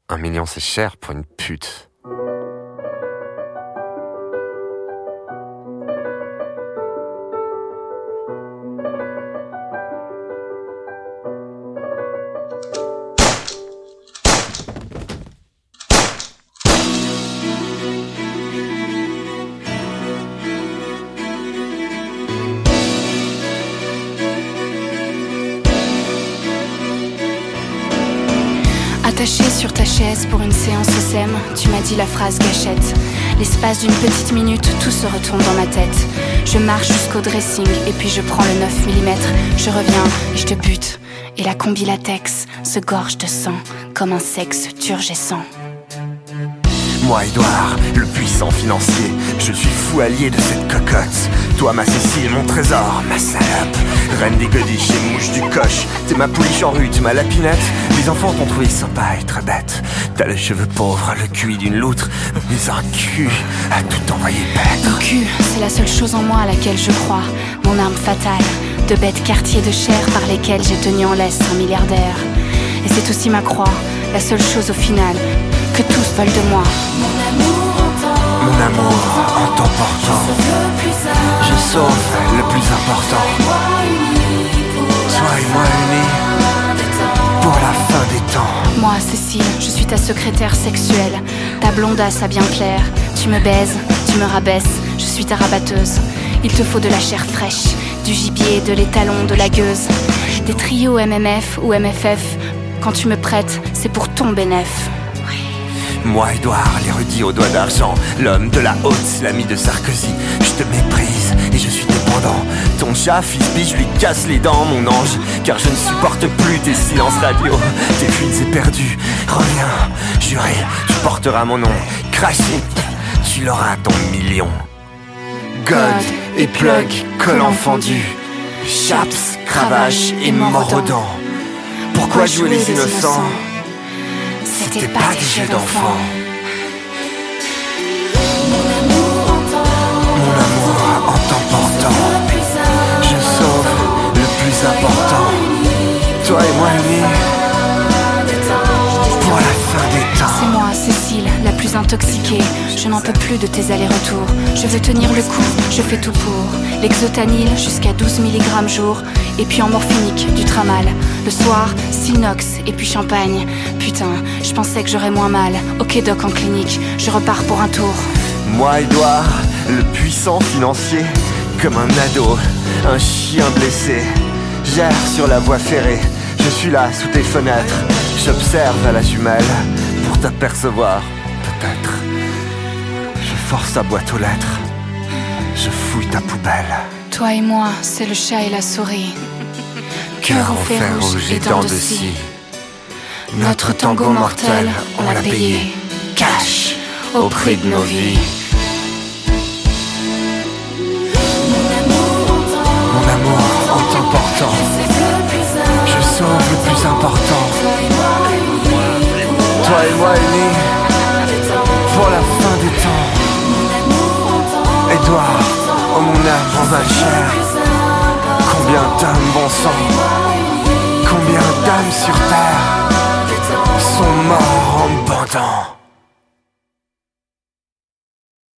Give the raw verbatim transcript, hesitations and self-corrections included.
Un million c'est cher pour une pute. Attaché sur ta chaise pour une séance S M, tu m'as dit la phrase gâchette. L'espace d'une petite minute, tout se retourne dans ma tête. Je marche jusqu'au dressing et puis je prends le neuf millimètres. Je reviens et je te bute. Et la combi latex se gorge de sang comme un sexe turgescent. Moi Edouard, le puissant financier, je suis fou allié de cette cocotte. Toi ma Cécile, mon trésor, ma salope, reine des godiches et mouche du coche. T'es ma pouliche en rue, t'es ma lapinette. Les enfants t'ont trouvé sympa et très bête. T'as les cheveux pauvres, le cul d'une loutre, mais un cul à tout envoyer paître. Mon cul, c'est la seule chose en moi à laquelle je crois. Mon arme fatale, de bêtes quartiers de chair par lesquels j'ai tenu en laisse un milliardaire. Et c'est aussi ma croix, la seule chose au final que tous veulent de moi. Mon amour en temps, Mon amour en t'emportant, je sauve le plus important. Toi et moi unis pour la fin des temps. Moi, Cécile, je suis ta secrétaire sexuelle, ta blondasse à bien clair. Tu me baises, tu me rabaisses, je suis ta rabatteuse. Il te faut de la chair fraîche, du gibier, de l'étalon, de la gueuse. Des trios M M F ou M F F, quand tu me prêtes, c'est pour ton bénéf. Moi Edouard, l'érudit aux doigts d'argent, l'homme de la haute, l'ami de Sarkozy. Je te méprise et je suis dépendant. Ton chat, fils biche, je lui casse les dents, mon ange. Car je ne supporte plus tes silences radio, tes fuites éperdues. Reviens, juré, tu porteras mon nom. Craché, tu l'auras ton million. God et plug, collant fendu, chaps, cravache et mort aux dents. Pourquoi jouer les innocents? C'était pas des jeux d'enfants. Mon amour en t'emportant, je sauve le plus important. Toi et moi unis pour la fin des temps. C'est moi, Cécile, la plus intoxiquée. Je n'en peux plus de tes allers-retours. Je veux tenir le coup, je fais tout pour. L'exotanil jusqu'à douze milligrammes jour. Et puis en morphinique, du tramal. Le soir, Silnox et puis champagne. Putain, je pensais que j'aurais moins mal. Ok doc en clinique, je repars pour un tour. Moi Edouard, le puissant financier, comme un ado, un chien blessé. J'erre sur la voie ferrée, je suis là sous tes fenêtres. J'observe à la jumelle, pour t'apercevoir, peut-être. Je force ta boîte aux lettres, je fouille ta poubelle. Toi et moi, c'est le chat et la souris. Cœur au fer rouge et dents de scie. Notre tango mortel, on l'a payé cash au prix de nos vies. Mon amour en t'emportant, je sauve le plus important. Toi et moi unis pour la fin des temps. Edouard, oh mon âme en ma chair. Combien d'âmes bon sang, combien d'âmes sur terre sont morts en me bandant.